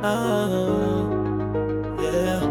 Yeah.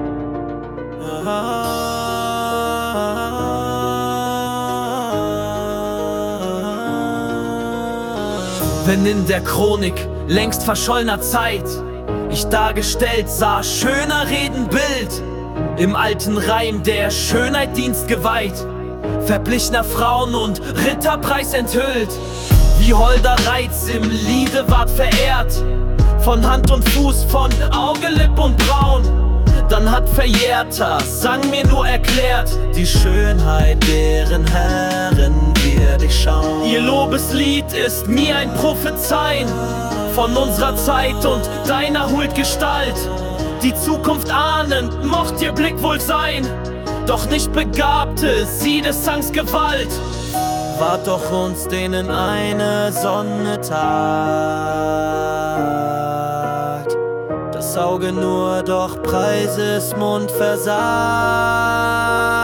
Wenn in der Chronik längst verschollener Zeit ich dargestellt sah, schöner Reden Bild, im alten Reim der Schönheit Dienst geweiht, verblichener Frauen und Ritterpreis enthüllt, wie holder Reiz im Liede ward verehrt, von Hand und Fuß, von Auge, Lipp und Braun. Dann hat Verjährter Sang mir nur erklärt, die Schönheit deren Herren wird ich schauen. Ihr Lobeslied ist mir ein Prophezeien von unserer Zeit und deiner Huldgestalt. Die Zukunft ahnend mocht ihr Blick wohl sein, doch nicht begabte sie des Sangs Gewalt. Ward doch uns denen eine Sonne tat, das Auge nur doch Preises Mund versagt.